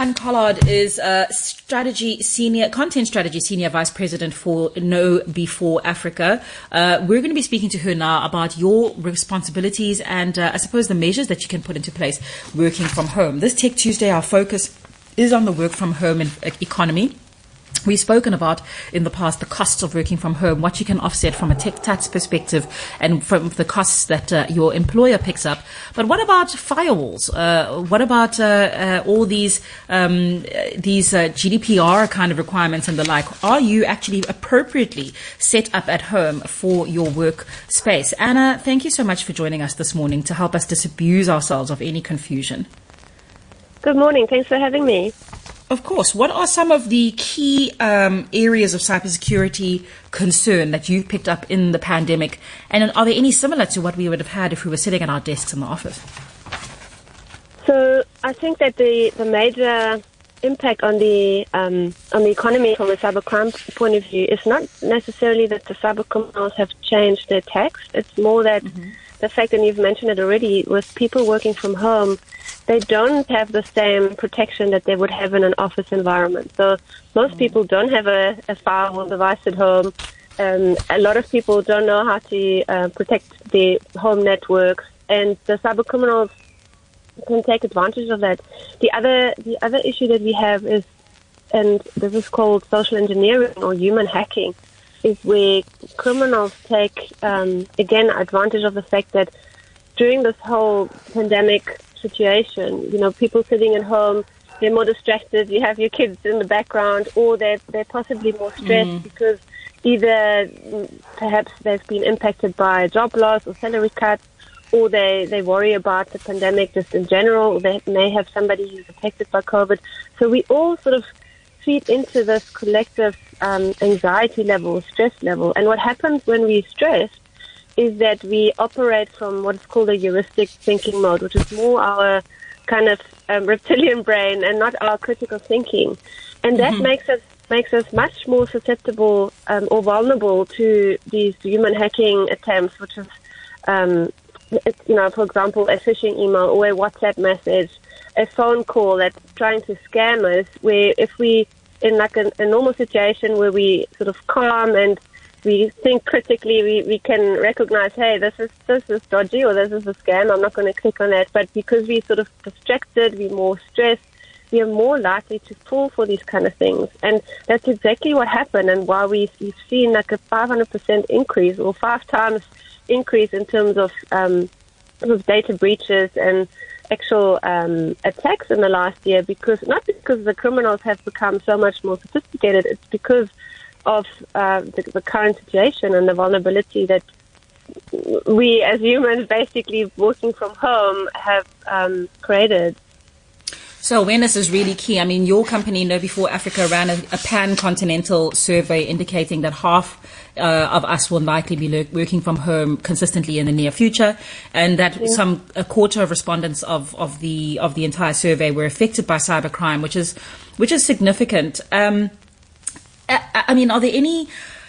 Anne Collard is content strategy senior vice president for KnowBe4 Africa. We're going to be speaking to her now about your responsibilities and I suppose the measures that you can put into place working from home. This Tech Tuesday, our focus is on the work from home economy. We've spoken about in the past the costs of working from home, what you can offset from a tech tax perspective and from the costs that your employer picks up. But what about firewalls? What about all these GDPR kind of requirements and the like? Are you actually appropriately set up at home for your work space? Anna, thank you so much for joining us this morning to help us disabuse ourselves of any confusion. Good morning. Thanks for having me. Of course. What are some of the key areas of cybersecurity concern that you've picked up in the pandemic? And are there any similar to what we would have had if we were sitting at our desks in the office? So I think that the major impact on the economy from a cybercrime point of view is not necessarily that the cyber criminals have changed their attacks. It's more that the fact, and you've mentioned it already, with people working from home, they don't have the same protection that they would have in an office environment. So most people don't have a firewall device at home. A lot of people don't know how to protect their home networks, and the cyber criminals can take advantage of that. The other issue that we have is, and this is called social engineering or human hacking, is where criminals take, again, advantage of the fact that during this whole pandemic situation, people sitting at home, they're more distracted, you have your kids in the background, or they're possibly more stressed because either perhaps they've been impacted by job loss or salary cuts, or they worry about the pandemic just in general, or they may have somebody who's affected by COVID. So we all sort of feed into this collective anxiety level, stress level. And what happens when we stress is that we operate from what is called a heuristic thinking mode, which is more our kind of reptilian brain and not our critical thinking. And that makes us much more susceptible or vulnerable to these human hacking attempts, which is, for example, a phishing email or a WhatsApp message, a phone call that's trying to scam us, where if we, in like a normal situation where we sort of calm and we think critically, we can recognize, hey, this is dodgy or this is a scam, I'm not going to click on that. But because we're sort of distracted, we're more stressed, we are more likely to fall for these kind of things. And that's exactly what happened, and why we've seen like a 500% increase or 5 times increase in terms of data breaches and actual attacks in the last year, not because the criminals have become so much more sophisticated, it's because of the current situation and the vulnerability that we as humans basically working from home have created. So awareness is really key. I mean, your company, KnowBe4 Africa, ran a pan-continental survey indicating that half of us will likely be working from home consistently in the near future, and that a quarter of respondents of the entire survey were affected by cybercrime, which is significant. I mean, are there any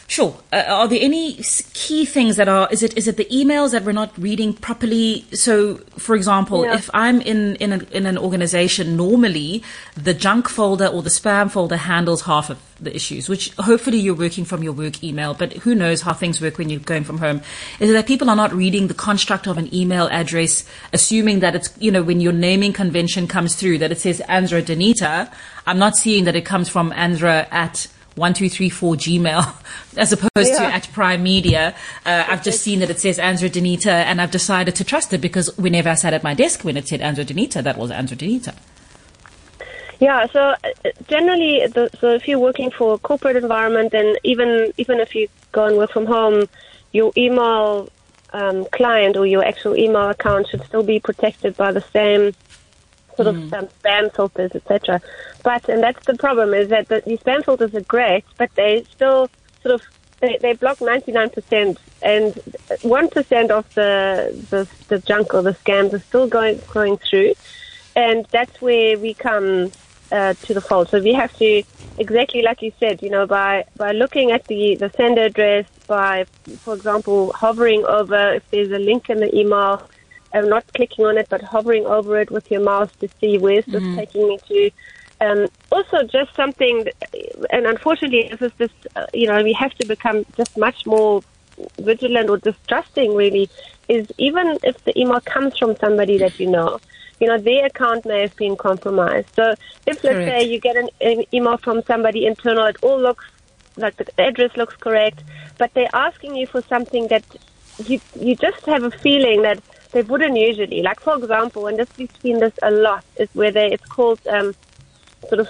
key things that are, is it the emails that we're not reading properly? So, for example, if I'm in an organization, normally the junk folder or the spam folder handles half of the issues, which hopefully you're working from your work email, but who knows how things work when you're going from home. Is it that people are not reading the construct of an email address, assuming that it's, when your naming convention comes through, that it says Anzra Danita, I'm not seeing that it comes from Anzra at 1234 Gmail as opposed to at Prime Media. I've just seen that it says Anzra Danita, and I've decided to trust it because whenever I sat at my desk when it said Anzra Danita, that was Anzra Danita. Yeah, so generally, so if you're working for a corporate environment, then even if you go and work from home, your email client or your actual email account should still be protected by the same sort of spam filters, etc. And that's the problem, is that the spam filters are great, but they still sort of they block 99%, and 1% of the junk or the scams are still going through, and that's where we come to the fold. So we have to, exactly like you said, by looking at the sender address, by, for example, hovering over if there's a link in the email, not clicking on it, but hovering over it with your mouse to see where's this taking me to. Also, just something, and unfortunately, this is just, we have to become just much more vigilant or distrusting, really, is even if the email comes from somebody that their account may have been compromised. So if, let's say, you get an email from somebody internal, it all looks like the address looks correct, but they're asking you for something that you just have a feeling that they wouldn't usually. Like, for example, and we've seen this a lot, is where it's called sort of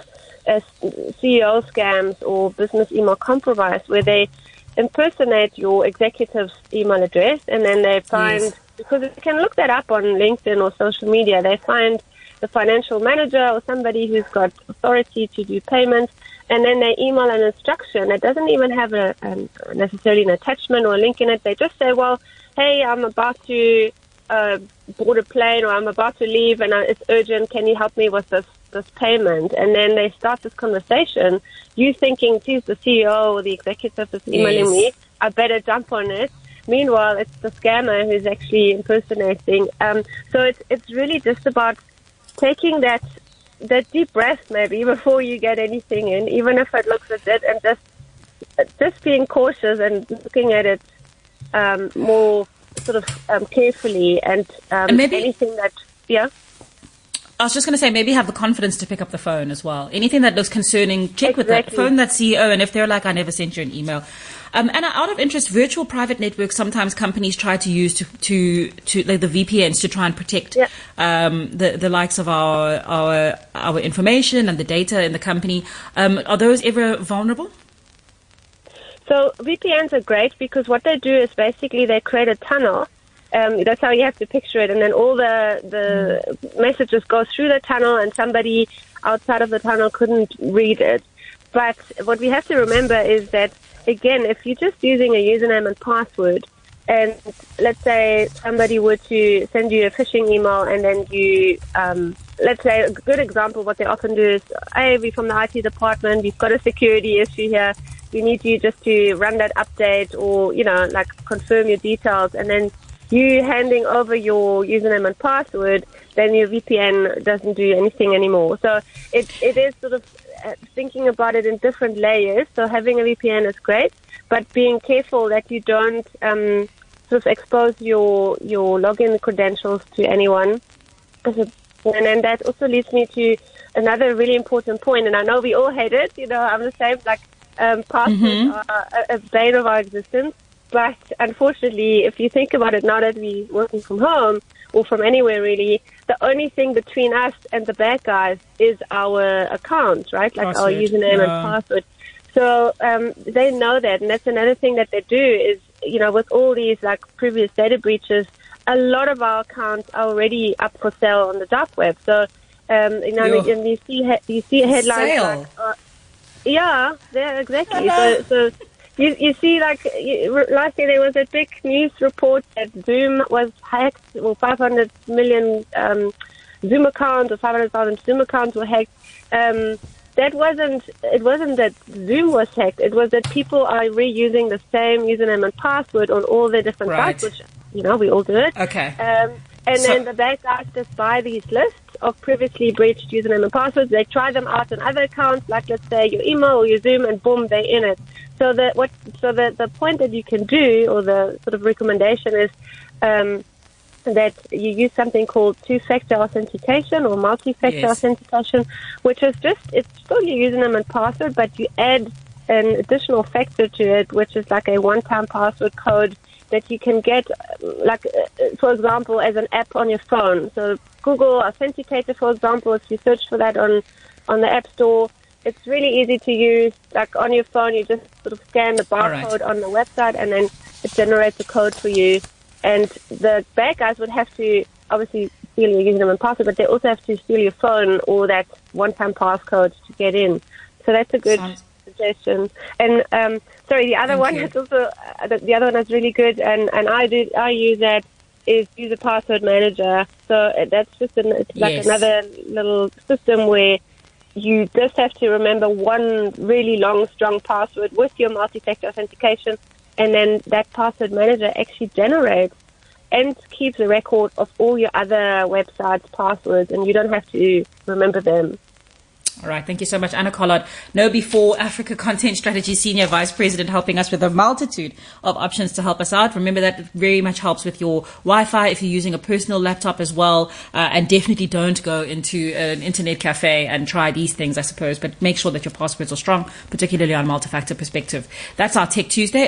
CEO scams or business email compromise, where they impersonate your executive's email address, and then they find, because you can look that up on LinkedIn or social media, they find the financial manager or somebody who's got authority to do payments, and then they email an instruction that doesn't even have necessarily an attachment or a link in it. They just say, well, hey, I'm about to board a plane, or I'm about to leave and it's urgent, can you help me with this payment? And then they start this conversation, you thinking, geez, the CEO or the executive is emailing me, I better jump on it. Meanwhile, it's the scammer who's actually impersonating. So it's really just about taking that deep breath maybe before you get anything in, even if it looks at it, and just being cautious and looking at it more sort of carefully, and maybe anything that, I was just going to say, maybe have the confidence to pick up the phone as well. Anything that looks concerning, check with that. Phone that CEO, and if they're like, I never sent you an email. And out of interest, virtual private networks, sometimes companies try to use to like the VPNs to try and protect the likes of our information and the data in the company. Are those ever vulnerable? So VPNs are great because what they do is basically they create a tunnel. That's how you have to picture it, and then all the messages go through the tunnel, and somebody outside of the tunnel couldn't read it. But what we have to remember is that, again, if you're just using a username and password, and let's say somebody were to send you a phishing email, and then you, let's say a good example, what they often do is, hey, we're from the IT department, we've got a security issue here, we need you just to run that update or, confirm your details, and then you handing over your username and password, then your VPN doesn't do anything anymore. So it is sort of thinking about it in different layers. So having a VPN is great, but being careful that you don't sort of expose your login credentials to anyone. And then that also leads me to another really important point, and I know we all hate it. I'm the same, passwords are a bane of our existence. But unfortunately, if you think about it, now that we're working from home or from anywhere really, the only thing between us and the bad guys is our account, right? Like password, our username and password. So they know that, and that's another thing that they do is, with all these previous data breaches, a lot of our accounts are already up for sale on the dark web. So and you see headlines yeah, exactly. So You see, last year there was a big news report that Zoom was hacked, or 500 million Zoom accounts or 500,000 Zoom accounts were hacked. It wasn't that Zoom was hacked. It was that people are reusing the same username and password on all their different sites, which, we all do it. Okay. Then the bad guys just buy these lists of previously breached username and passwords. They try them out on other accounts, like let's say your email or your Zoom, and boom, they're in it. So the point that you can do, or the sort of recommendation is that you use something called two-factor authentication or multi-factor authentication, which is it's still your username and password, but you add an additional factor to it, which is like a one-time password code that you can get, for example, as an app on your phone. So Google Authenticator, for example, if you search for that on the App Store, it's really easy to use. Like on your phone, you just sort of scan the barcode on the website, and then it generates a code for you. And the bad guys would have to obviously steal your username and password, but they also have to steal your phone or that one-time passcode to get in. So that's a good suggestion. And the other one is also the other one is really good, and I use that is User Password Manager. So that's just another little system where you just have to remember one really long, strong password with your multi-factor authentication, and then that password manager actually generates and keeps a record of all your other websites' passwords, and you don't have to remember them. All right. Thank you so much, Anna Collard, KnowBe4 Africa Content Strategy Senior Vice President, helping us with a multitude of options to help us out. Remember that it very much helps with your Wi-Fi if you're using a personal laptop as well. And definitely don't go into an internet cafe and try these things, I suppose. But make sure that your passwords are strong, particularly on multi-factor perspective. That's our Tech Tuesday.